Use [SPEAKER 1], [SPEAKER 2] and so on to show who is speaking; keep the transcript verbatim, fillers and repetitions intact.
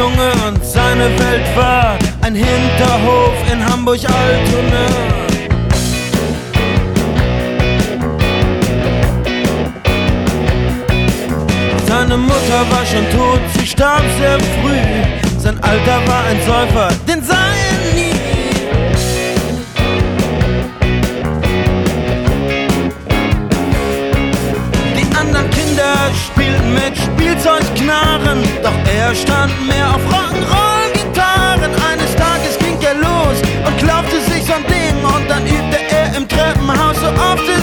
[SPEAKER 1] Junge und seine Welt war ein Hinterhof in Hamburg-Altona. Seine Mutter war schon tot, sie starb sehr früh. Sein Alter war ein Säufer, den sah er nie. Die anderen Kinder spielten mit Spielzeugknarren, doch er stand mehr auf Rock'n'Roll-Gitarren. Eines Tages ging er los und klaufte sich so ein Ding und dann übte er im Treppenhaus so oft